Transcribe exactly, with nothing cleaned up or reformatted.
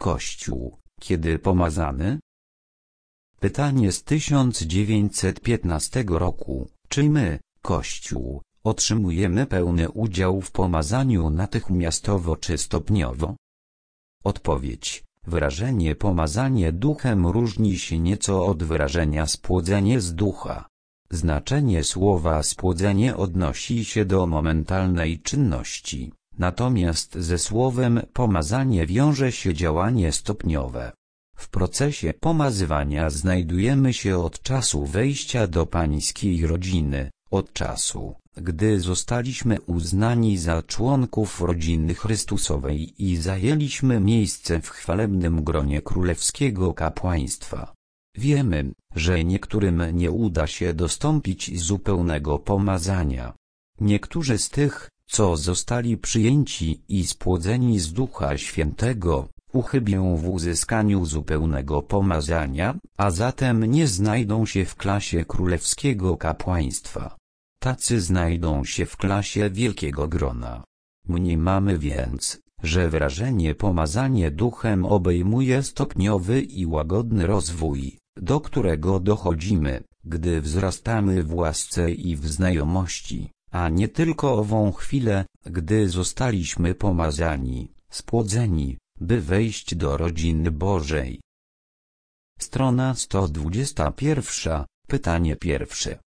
Kościół, kiedy pomazany? Pytanie z tysiąc dziewięćset piętnastego roku. Czy my, Kościół, otrzymujemy pełny udział w pomazaniu natychmiastowo czy stopniowo? Odpowiedź. Wyrażenie pomazanie duchem różni się nieco od wyrażenia spłodzenie z ducha. Znaczenie słowa spłodzenie odnosi się do momentalnej czynności, natomiast ze słowem pomazanie wiąże się działanie stopniowe. W procesie pomazywania znajdujemy się od czasu wejścia do pańskiej rodziny, od czasu, gdy zostaliśmy uznani za członków rodziny Chrystusowej i zajęliśmy miejsce w chwalebnym gronie królewskiego kapłaństwa. Wiemy, że niektórym nie uda się dostąpić zupełnego pomazania. Niektórzy z tych, co zostali przyjęci i spłodzeni z Ducha Świętego, uchybią w uzyskaniu zupełnego pomazania, a zatem nie znajdą się w klasie królewskiego kapłaństwa. Tacy znajdą się w klasie wielkiego grona. Mniemamy więc, że wyrażenie pomazanie duchem obejmuje stopniowy i łagodny rozwój, do którego dochodzimy, gdy wzrastamy w łasce i w znajomości, a nie tylko ową chwilę, gdy zostaliśmy pomazani, spłodzeni, by wejść do rodziny Bożej. Strona sto dwadzieścia jeden. Pytanie pierwsze.